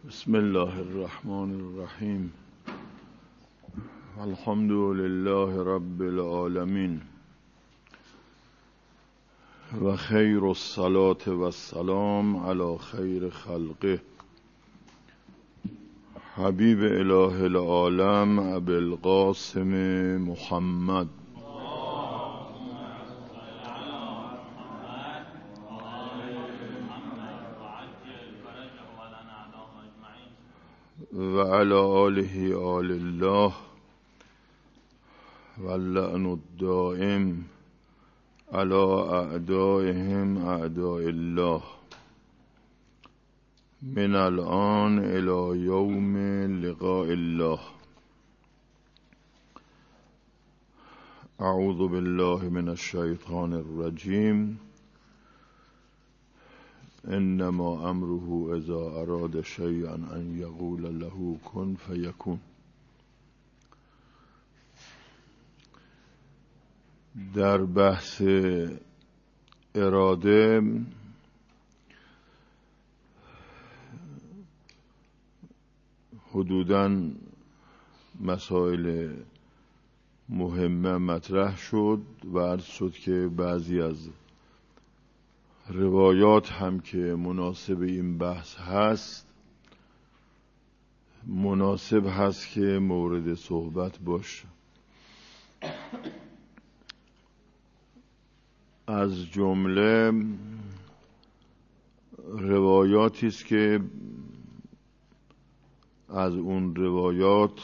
بسم الله الرحمن الرحیم. الحمد لله رب العالمین و خیر الصلاة و السلام علی خیر خلقه حبیب اله العالم ابی القاسم محمد و علی آله آل الله و اللعن الدائم علی اعدائهم اعداء الله من الآن الی یوم لقاء الله. اعوذ بالله من الشیطان الرجیم. انما امره اذا اراد شیئا ان یقول له کن فیکون. در بحث اراده حدوداً مسائل مهمه مطرح شد و عرض شد که بعضی از روایات هم که مناسب این بحث هست مناسب هست که مورد صحبت باشه. از جمله روایاتی است که از اون روایات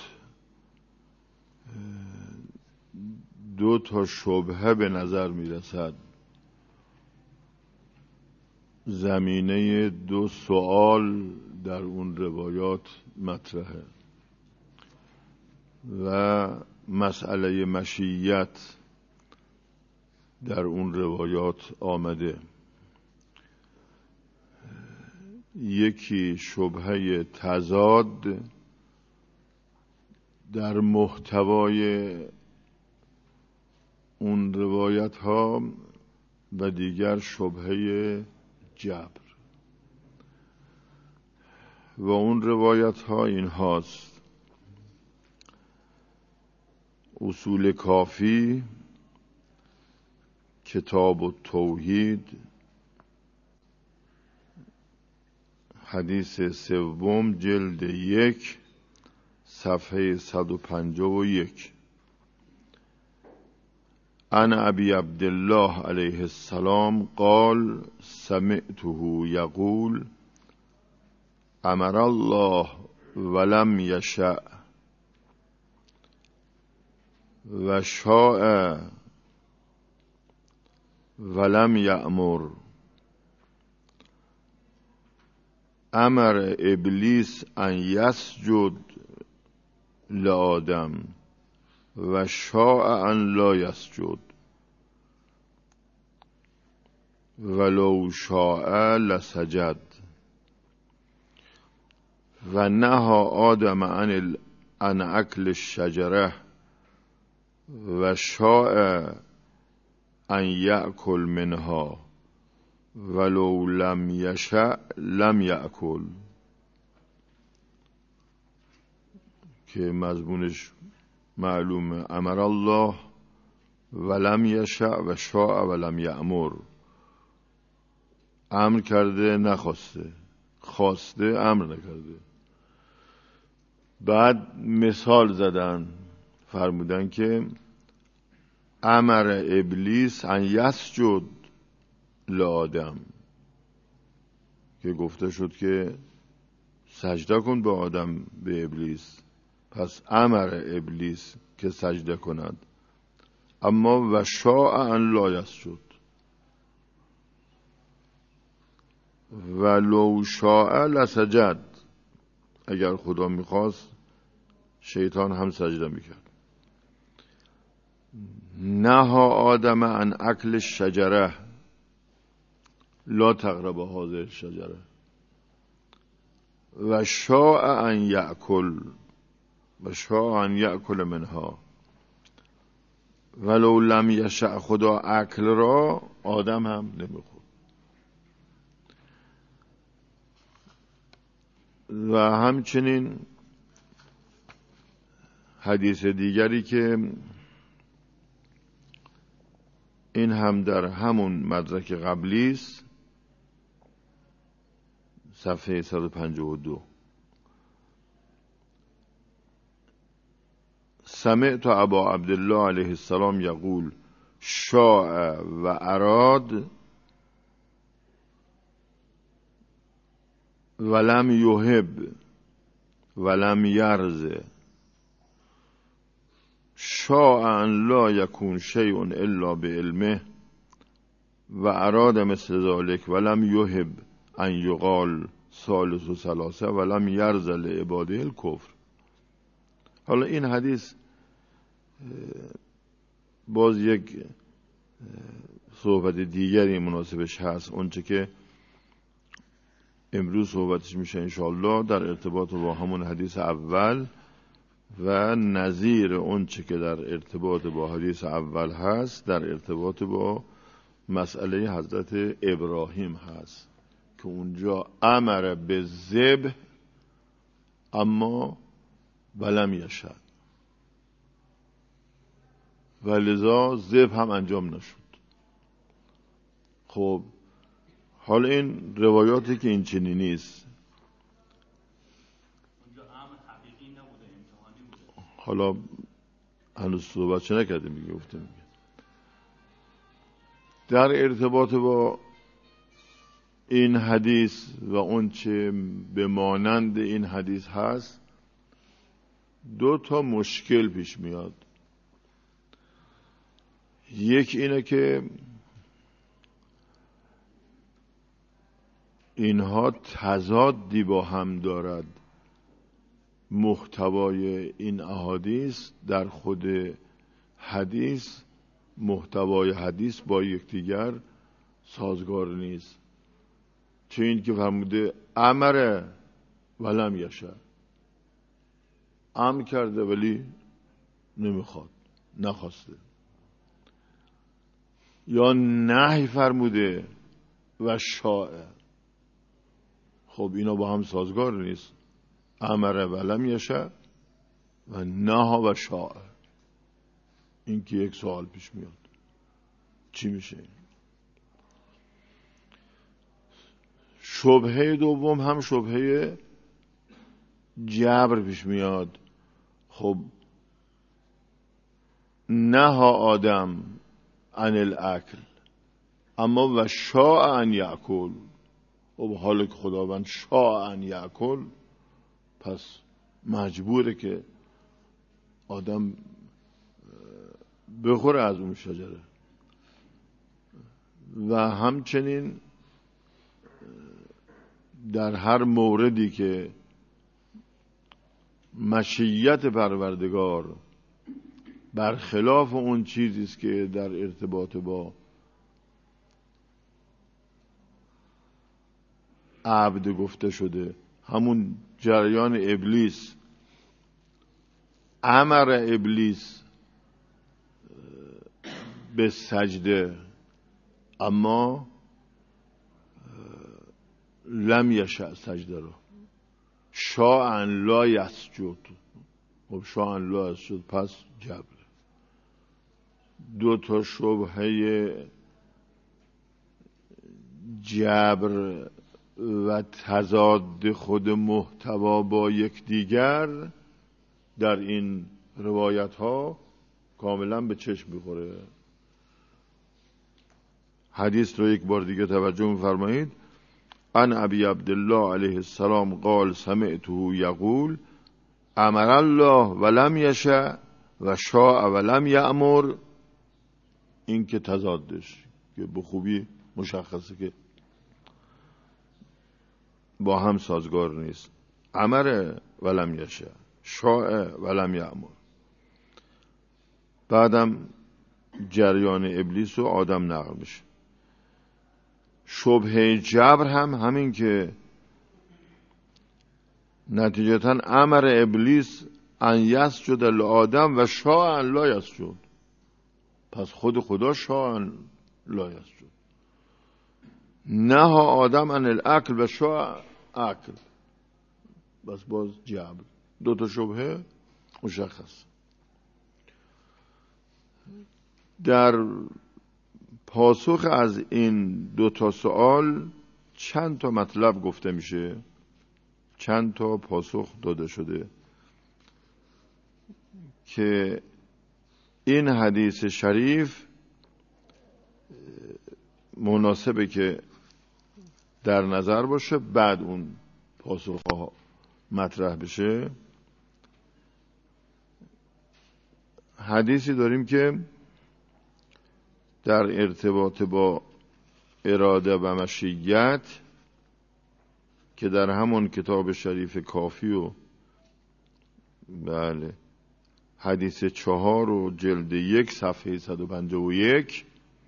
دو تا شبهه به نظر میرسد، زمینه دو سوال در اون روایات مطرحه و مسئله مشیت در اون روایات آمده. یکی شبهه تضاد در محتوای اون روایت ها و دیگر شبهه جبر. و اون روایت ها این هاست: اصول کافی، کتاب التوحید، حدیث سوم جلد 1 صفحه 151. عن ابی عبدالله علیه السلام قال سمعته یقول امر الله ولم یشأ و شاء ولم یأمر. امر ابلیس ان یسجد لآدم و شاء ان لا یسجد ولو شاء لسجد و نهى آدم عن اکل الشجره و شاء ان یأکل منها ولو لم یشأ لم یأکل، که مضمونش معلومه: امر الله ولم یشأ و شاء ولم یأمر. امر کرده نخواسته، خواسته امر نکرده. بعد مثال زدن، فرمودن که امر ابلیس ان یسجد لآدم، که گفته شد که سجده کن به آدم، به ابلیس، پس امر ابلیس که سجده کند. اما و شاء ان لا یسجد، و لو شاء لسجد، اگر خدا میخواست شیطان هم سجده میکرد. نهى آدم عن اکل الشجره لا تقرب هذه الشجره و شاء ان یأکل و شاء ان یأکل منها ولو لم یشأ. خدا اکل را آدم هم نمیخورد. و همچنین حدیث دیگری که این هم در همون مدرک قبلی است، صفحه 152. سمعت ابا عبدالله علیه السلام یقول شاء و اراد ولم یحب ولم یرض شاء ان لا یکون شیء الا بعلمه و اراد مثل ذلك ولم یحب ان یقال ثالث و ثلاثه ولم یرض لعباده الکفر. حالا این حدیث باز یک صحبت دیگری مناسبش هست، اونچه که امروز صحبتش میشه انشاءالله در ارتباط با همون حدیث اول و نظیر اونچه که در ارتباط با حدیث اول هست در ارتباط با مسئله حضرت ابراهیم هست که اونجا امر به ذبح اما ولم یشاء و لذا ذبح هم انجام نشد. خب حالا این روایاتی که این چنینی نیست، حالا هنوز صحبت چه نکردیم میگه گفتم در ارتباط با این حدیث و اون چه به مانند این حدیث هست دو تا مشکل پیش میاد. یک اینه که اینها تضادی با هم دارد، محتوای این احادیث در خود حدیث، محتوای حدیث با یکدیگر سازگار نیست. چه این که فرموده امر ولم یشاء، امر کرده ولی نمیخواد، نخواسته، یا نهی فرموده و شاء. خب اینا با هم سازگار نیست، امر ولم یشاء و نهی و شاء. این که یک سوال پیش میاد چی میشه؟ شبهه دوم هم شبهه جبر پیش میاد. خب نهی آدم عن الاکل اما و شاء ان یأکل. خب حالا که خداوند شاء ان یأکل پس مجبوره که آدم بخوره از اون شجره. و همچنین در هر موردی که مشیت پروردگار برخلاف اون چیزی است که در ارتباط با عبد گفته شده، همون جریان ابلیس، امر ابلیس به سجده اما لم یشاء سجده رو، شاء ان لا یسجد. خب شاء ان لا یسجد پس جبر. دو تا شبهه جبر و تضاد خود محتوا با یکدیگر در این روایت ها کاملا به چشم میخوره. حدیث رو یک بار دیگه توجه می‌فرمایید. عن ابی عبدالله علیه السلام قال سمعته یقول امر الله ولم یشاء و شاء ولم یأمر. این که تضادش که به خوبی مشخصه که با هم سازگار نیست. امر ولم یشاء، شاء ولم یأمر. بعدم جریان ابلیس و آدم نقل میشه. شبهه جبر هم همین که نتیجتا امر ابلیس ان یسجد لآدم و شاء ان لا یسجد، پس خود خدا شاء ان لا یسجد. نهی آدم عن الاکل و شاء اکل، بس باز جبر. دو تا شبهه مشخص. در پاسخ از این دو تا سوال چند تا مطلب گفته میشه، چند تا پاسخ داده شده که این حدیث شریف مناسبه که در نظر باشه بعد اون پاسخ ها مطرح بشه. حدیثی داریم که در ارتباط با اراده و مشیت که در همون کتاب شریف کافی و بله حدیث 4 و جلد 1 صفحه 151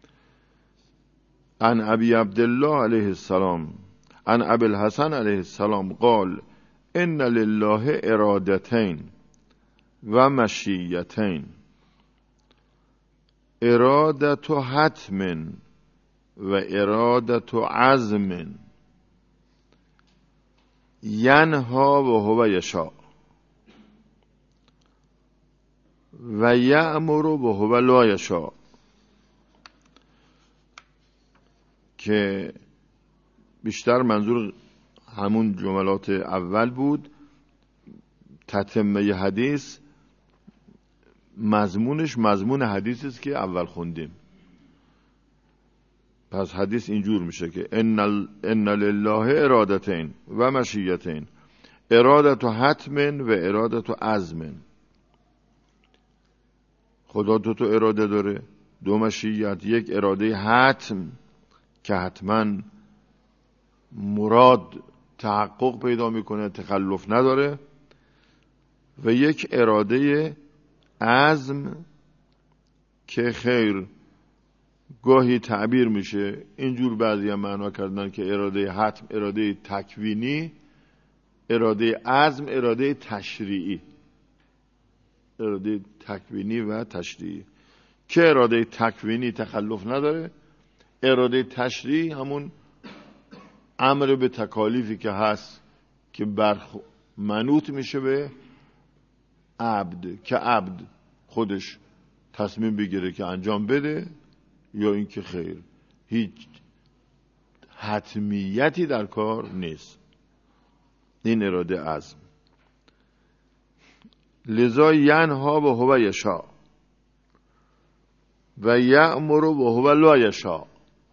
عن ابی عبدالله علیه السلام عن ابی الحسن علیه السلام قال ان لله ارادتین و مشیتین ارادت حتم و ارادت عزم ینها و هو یشاء و یأمر و هو لا یشاء، که بیشتر منظور همون جملات اول بود. تتمه حدیث مضمونش مضمون حدیثی است که اول خوندیم. پس حدیث اینجور میشه که ان لله ارادتین و مشیتین ارادت حتم و ارادت عزم. خدا دو تا اراده داره، دو مشیت، یک اراده حتم که حتما مراد تحقق پیدا میکنه، تخلف نداره، و یک اراده عزم که خیر گاهی تعبیر میشه اینجور، بعضی هم معنا کردن که اراده حتم اراده تکوینی، اراده عزم اراده تشریعی. اراده تکوینی و تشریعی که اراده تکوینی تخلف نداره، اراده تشریعی همون امر به تکالیفی که هست که منوط میشه به عبد، که عبد خودش تصمیم بگیره که انجام بده یا اینکه خیر هیچ حتمیتی در کار نیست. این اراده عزم. لذا ینها و هو یشاء و یأمر و هو لا یشاء،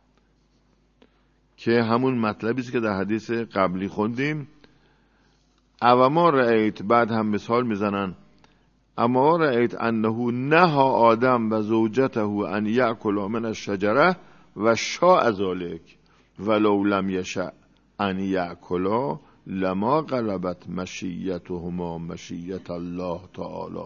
که همون مطلبی است که در حدیث قبلی خوندیم. اما رأیت، بعد هم مثال میزنن، اما رأیت انه نهى آدم و زوجته ان یأکلا من الشجره و شاء ذلك ولو لم یشأ ان یأکلا لما غلبت مشیتهما مشیت الله تعالی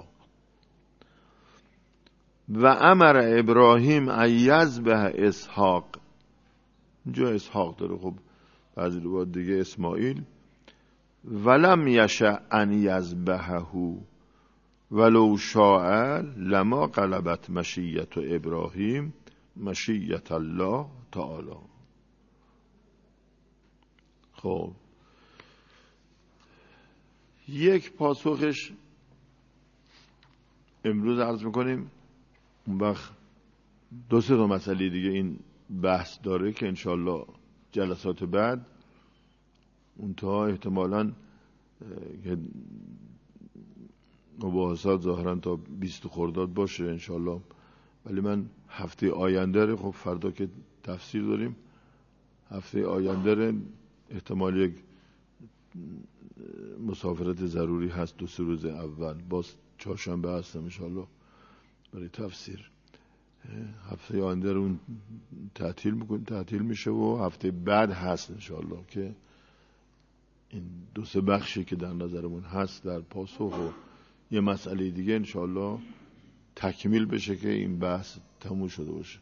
و امر ابراهیم ان یذبح اسحاق. اینجا اسحاق داره، خب بعضی روایات دیگه اسماعیل. ولم یشأ ان یذبحه ولو شاء لما غلبت مشیت ابراهیم مشیت الله تعالی. خب یک پاسخش امروز عرض میکنیم، اون وقت دو سه تا مسئله دیگه این بحث داره که انشالله جلسات بعد اونتا احتمالاً مباحثات ظاهراً تا 20 خرداد باشه انشالله، ولی من هفته آینده خب فردا که تفسیر داریم، هفته آینده احتمال یک مسافرت ضروری هست 2-3 روز اول، باز چهارشنبه هستم انشالله برای تفسیر. هفته آینده اون تعطیل میشه و هفته بعد هست انشالله که این 2-3 بخشی که در نظرمون هست در پاسخ و یه مسئله دیگه انشالله تکمیل بشه که این بحث تموم شده باشه.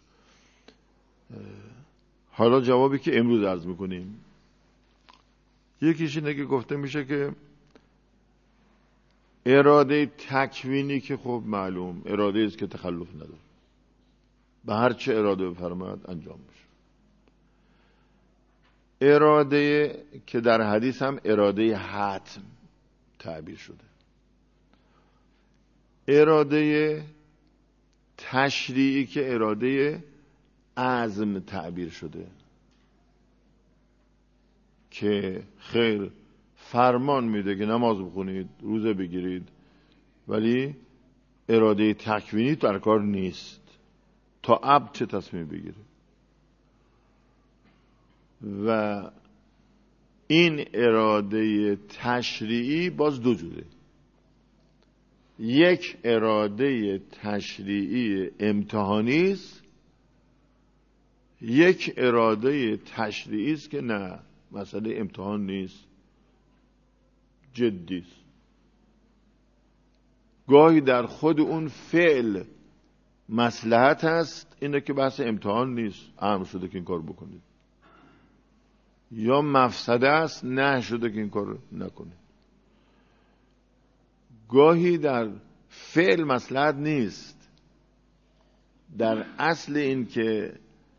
حالا جوابی که امروز عرض میکنیم، یکیش اینه که گفته میشه که اراده تکوینی که خب معلوم اراده است که تخلف نداره، به هر چه اراده بفرماید انجام میشه. اراده که در حدیث هم اراده حتم تعبیر شده. اراده تشریعی که اراده عزم تعبیر شده، که خیر فرمان میده که نماز بخونید، روزه بگیرید، ولی اراده تکوینی در کار نیست تا عبد چه تصمیم بگیره. و این اراده تشریعی باز دو جوره. یک اراده تشریعی امتحانی است، یک اراده تشریعی است که نه، مسئله امتحان نیست، جدی است. گاهی در خود اون فعل مصلحت هست، اینه که بحث امتحان نیست، امر شده که این کار بکنید، یا مفسده است، نه شده که این کار نکنید. گاهی در فعل مصلحت نیست، در اصل این که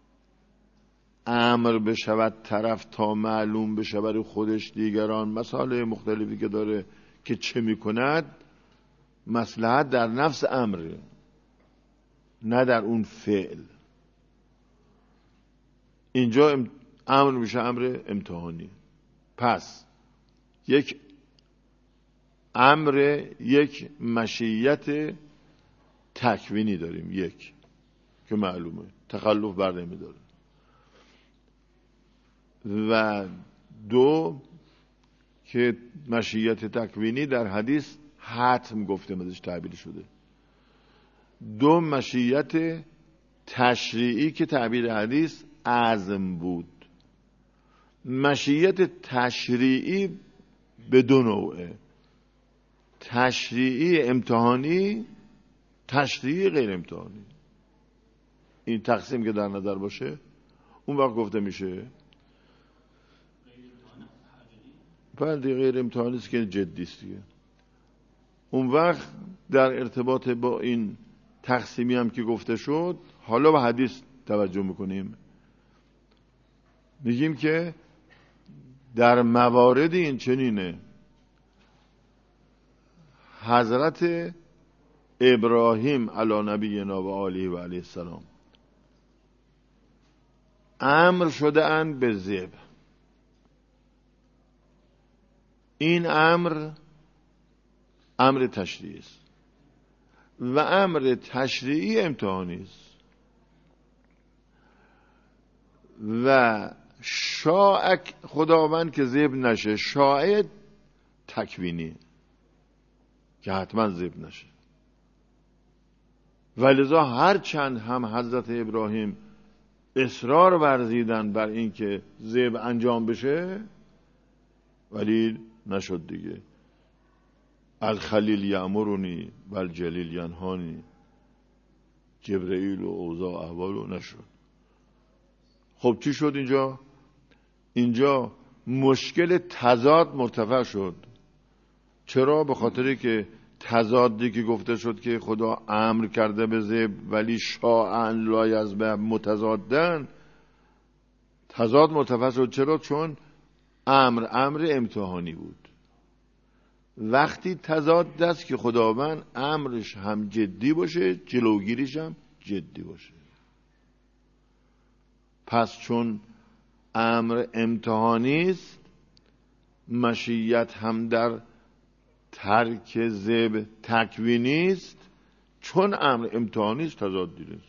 امر بشود طرف تا معلوم بشه برای خودش دیگران، مسائل مختلفی که داره که چه میکند، مصلحت در نفس امره، نه در اون فعل. اینجا امر میشه امر امتحانی. پس یک امر، یک مشیت تکوینی داریم، یک که معلومه تخلف بر نمیداره، و دو که مشیت تکوینی در حدیث حتم گفته ازش تعبیر شده. دو مشیت تشریعی که تعبیر حدیث عزم بود. مشیت تشریعی به دو نوعه: تشریعی امتحانی، تشریعی غیر امتحانی. این تقسیم که در نظر باشه، اون وقت گفته میشه بله غیر امتحانی است که جدی است دیگه. اون وقت در ارتباط با این تقسیمی هم که گفته شد، حالا به حدیث توجه میکنیم، میگیم که در موارد این چنینه حضرت ابراهیم علی نبینا و آله و علیه السلام امر شده اند به ذبح. این امر تشریعی است و امر تشریعی امتحانی است. و شاء خداوند که ذبح نشه، شاء تکوینی که حتما ذبح نشه. ولذا هر چند هم حضرت ابراهیم اصرار ورزیدن بر این که ذبح انجام بشه، ولی نشد دیگه. الخلیل یأمرنی و الجلیل ینهانی، جبرئیل و اوضاع احوال و نشد. خب چی شد اینجا مشکل تضاد مرتفع شد. چرا؟ به خاطری که تضادی که گفته شد که خدا امر کرده به ذبح ولی شاء لا یذبح متضادن، تضاد مرتفع شد. چرا؟ چون امر امتحانی بود. وقتی تضاد است که خداوند امرش هم جدی باشه، جلوگیریش هم جدی باشه. پس چون امر امتحانی است، مشیت هم در ترک ذبح تکوینی است. چون امر امتحانی است، تضاد نیست.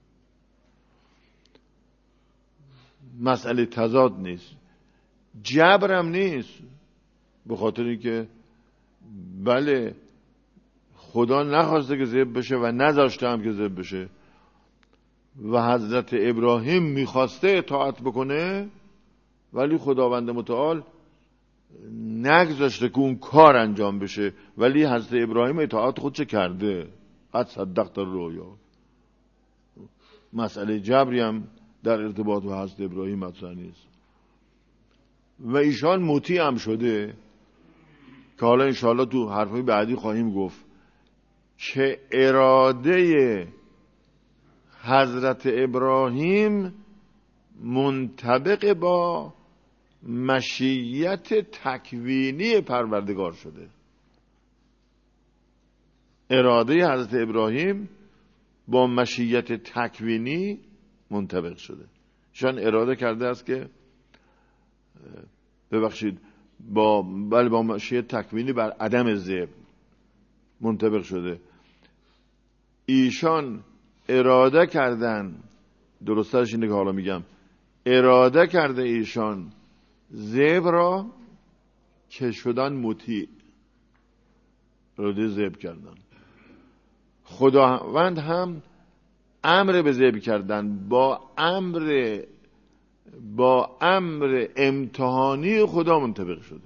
مسئله تضاد نیست، جبرم نیست، به خاطر اینکه بله خدا نخواسته که ذبح بشه و نذاشته هم که ذبح بشه، و حضرت ابراهیم میخواسته اطاعت بکنه ولی خداوند متعال نگذاشته که اون کار انجام بشه. ولی حضرت ابراهیم اطاعت خودش کرده، قد صدقت الرؤیا. مسئله جبری هم در ارتباط با حضرت ابراهیم مطرح نیست و ایشان مطیع هم شده، که حالا انشاءالله تو حرفای بعدی خواهیم گفت که اراده حضرت ابراهیم منطبق با مشیت تکوینی پروردگار شده. اراده حضرت ابراهیم با مشیت تکوینی منطبق شده. ایشان اراده کرده است که ببخشید با مشیت تکوینی بر عدم ذبح منطبق شده. ایشان اراده کردن، درستش اینه که حالا میگم، اراده کرده ایشان ذبح را که شدن مطیع، اراده ذبح کردن. خداوند هم امر به ذبح کردن با امر امتحانی خدا منطبق شده.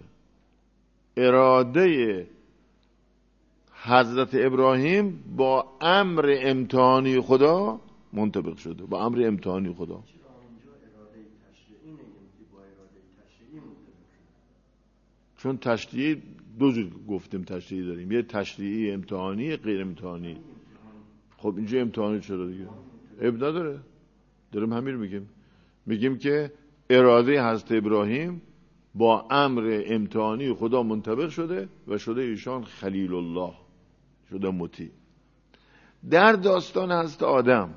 اراده حضرت ابراهیم با امر امتحانی خدا منطبق شده، با امر امتحانی خدا. چون تشریعی دو جور گفتیم، تشریعی داریم، یه تشریعی امتحانی، غیر امتحانی. خب اینجا امتحانی چرا دیگه؟ اب نداره، داریم همین میگیم که اراده حضرت ابراهیم با امر امتحانی خدا منطبق شده و شده ایشان خلیل الله، شده مطیع. در داستان حضرت آدم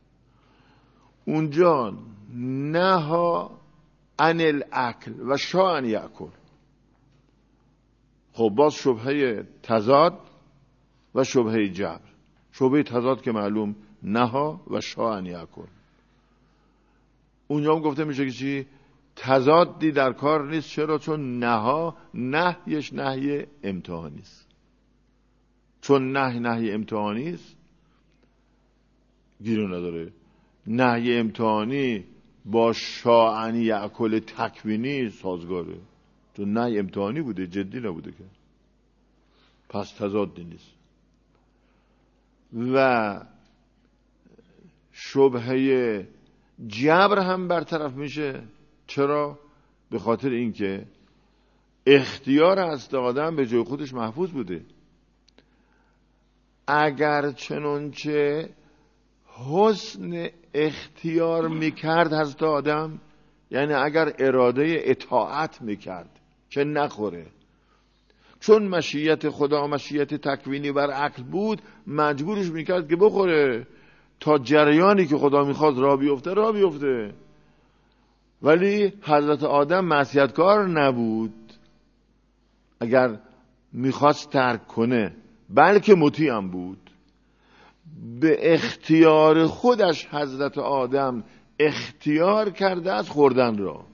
اونجا نها عن الاکل و شاء ان یأکل. خب باز شبهه تضاد و شبهه جبر. شبهه تضاد که معلوم نها و شاء ان یأکل. اونجا هم گفته میشه که چی؟ تضادی در کار نیست. چرا؟ چون نهیش نهی امتحانی است. چون نهی امتحانی است گیرو نداره. نهی امتحانی با شاء ان یأکل تکوینی سازگاره، چون نهی امتحانی بوده، جدی نبوده که، پس تضادی نیست. و شبهه جبر هم برطرف میشه. چرا؟ به خاطر اینکه اختیار هست آدم به جای خودش محفوظ بوده. اگر چنانچه حسن اختیار میکرد حضرت آدم، یعنی اگر اراده اطاعت میکرد که نخوره، چون مشیت خدا مشیت تکوینی بر عقل بود، مجبورش میکرد که بخوره تا جریانی که خدا میخواد راه بیفته. ولی حضرت آدم معصیتکار نبود اگر میخواست ترک کنه، بلکه مطیع هم بود. به اختیار خودش حضرت آدم اختیار کرده از خوردن را.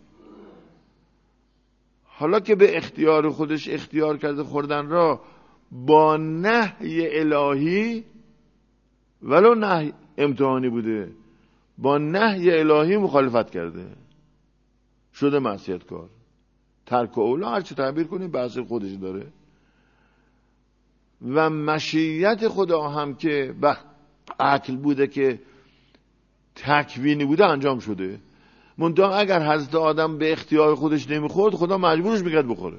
حالا که به اختیار خودش اختیار کرده خوردن را، با نهی الهی، ولو نهی امتحانی بوده، با نهی الهی مخالفت کرده، شده معصیتکار. ترک اولا هر چه تعبیر کنی بحث خودش داره. و مشیت خدا هم که عقل بوده که تکوینی بوده انجام شده. منتها اگر حضرت آدم به اختیار خودش نمیخورد، خدا مجبورش میکرد بخوره.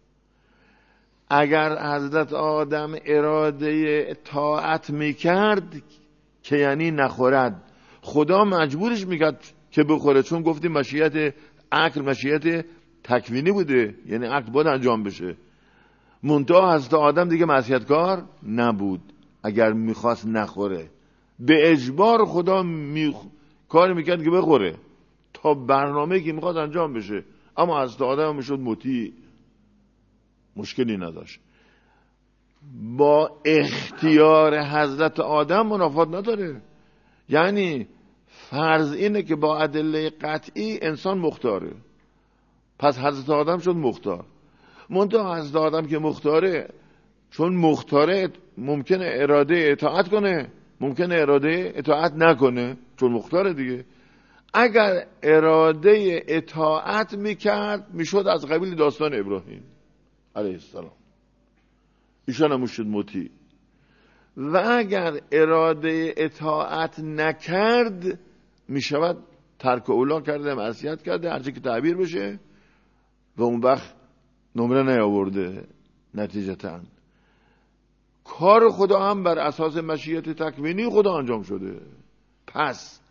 اگر حضرت آدم اراده طاعت میکرد که یعنی نخورد، خدا مجبورش میکرد که بخوره. چون گفتیم مشیت عقل مشیت تکوینی بوده، یعنی عقل باید انجام بشه. منتها حضرت آدم دیگه معصیتکار نبود. اگر میخواست نخوره، به اجبار خدا کار میکرد که بخوره تا برنامه‌ای که میخواد انجام بشه. اما حضرت آدم میشد مطیع، مشکلی نداشت. با اختیار حضرت آدم منافات نداره. یعنی فرض اینه که با ادله قطعی انسان مختاره، پس حضرت آدم شد مختار. منتها حضرت آدم که مختاره، چون مختاره ممکنه اراده اطاعت کنه، ممکنه اراده اطاعت نکنه، چون مختاره دیگه. اگر اراده اطاعت میکرد، میشد از قبیل داستان ابراهیم علیه السلام، ایشان هم شد مطیع. و اگر اراده اطاعت نکرد، میشود ترک اولا کرده، معصیت کرده، هرچی که تعبیر بشه، و اون وقت نمره نیاورده. نتیجتاً کار خدا هم بر اساس مشیت تکوینی خدا انجام شده. پس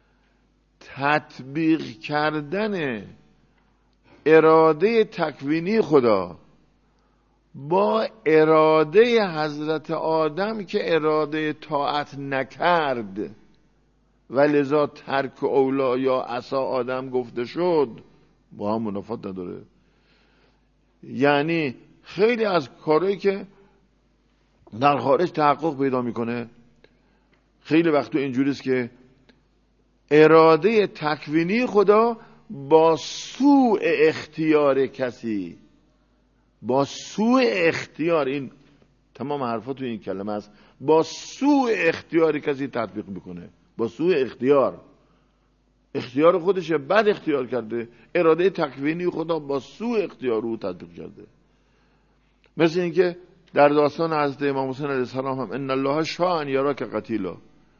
تطبیق کردن اراده تکوینی خدا با اراده حضرت آدم که اراده طاعت نکرد و لذا ترک اولا یا عصا آدم گفته شد، با هم منافات نداره. یعنی خیلی از کارهایی که در خارج تحقق پیدا میکنه، خیلی وقتو اینجوریست که اراده تکوینی خدا با سوء اختیار کسی، با سوء اختیار، این تمام حرفا تو این کلمه است، با سوء اختیار کسی تطبیق میکنه. با سوء اختیار خودشه، بد اختیار کرده. اراده تکوینی خدا با سوء اختیار رو تطبیق کرده. مثل اینکه در داستان حضرت امام حسین علیه السلام هم ان الله شاء ان یراک قتیلا،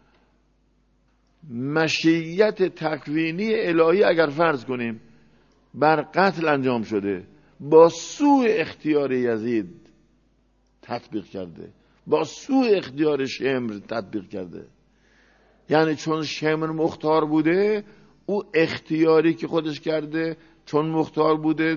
مشیت تکوینی الهی اگر فرض کنیم بر قتل انجام شده، با سوء اختیار یزید تطبیق کرده، با سوء اختیار شمر تطبیق کرده. یعنی چون شمر مختار بوده، او اختیاری که خودش کرده، چون مختار بوده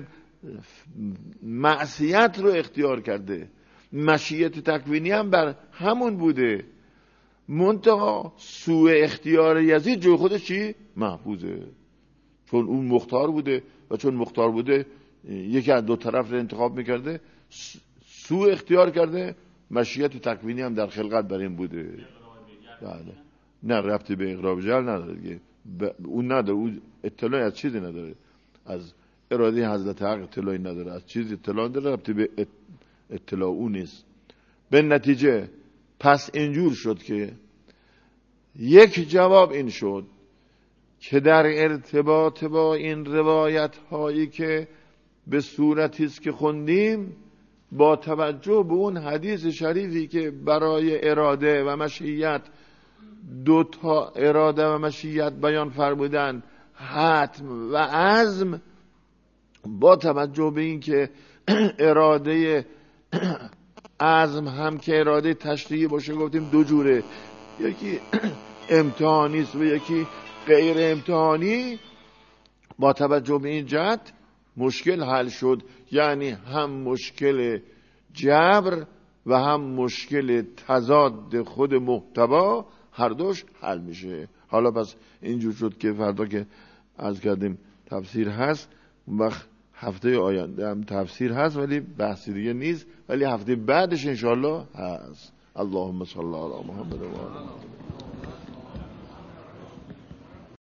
معصیت رو اختیار کرده. مشیت تکوینی هم بر همون بوده، منتها سوء اختیار یزید جای خودش چی؟ محفوظه، چون اون مختار بوده و چون مختار بوده یکی از دو طرف رو انتخاب میکرده، سوء اختیار کرده. مشیت تکوینی هم در خلقت بر این بوده. بله. نه ربطی به اقراب جل نداره دیگه، اون نداره، اون اطلاعی از چیزی نداره، از اراده حضرت حق اطلاعی نداره، از چیزی اطلاع نداره، ربطی به اطلاع اون نیست. به نتیجه پس اینجور شد که یک جواب این شد که در ارتباط با این روایت هایی که به صورتی است که خوندیم، با توجه به اون حدیث شریفی که برای اراده و مشیت دو تا اراده و مشیت بیان فرمودن، حتم و عزم، با توجه به این که اراده عزم هم که اراده تشریعی باشه، گفتیم دو جوره، یکی امتحانی است و یکی غیر امتحانی. با توجه به این جهت مشکل حل شد، یعنی هم مشکل جبر و هم مشکل تضاد خود محتوا هر دوش حل میشه. حالا پس اینجور شد که فردا که عرض کردیم تفسیر هست، وقت هفته آینده هم تفسیر هست ولی بحثی دیگه نیست، ولی هفته بعدش انشاءالله هست. اللهم صل علی محمد و